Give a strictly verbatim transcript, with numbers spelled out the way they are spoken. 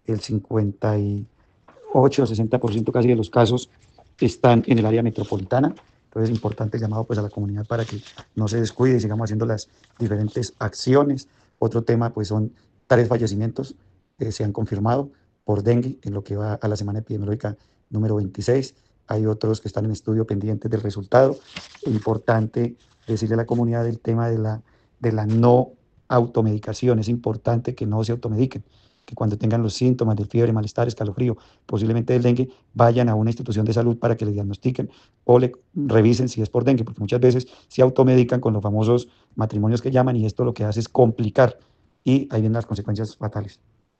el cincuenta y ocho o sesenta por ciento casi de los casos están en el área metropolitana. Entonces es importante el llamado pues a la comunidad para que no se descuide y sigamos haciendo las diferentes acciones. Otro tema pues son tres fallecimientos que se han confirmado por dengue en lo que va a la semana epidemiológica número veintiséis. Hay otros que están en estudio pendientes del resultado. Es importante decirle a la comunidad del tema de la, de la no automedicación. Es importante que no se automediquen, que cuando tengan los síntomas de fiebre, malestar, escalofrío, posiblemente del dengue, vayan a una institución de salud para que le diagnostiquen o le revisen si es por dengue, porque muchas veces se automedican con los famosos matrimonios que llaman y esto lo que hace es complicar y ahí vienen las consecuencias fatales.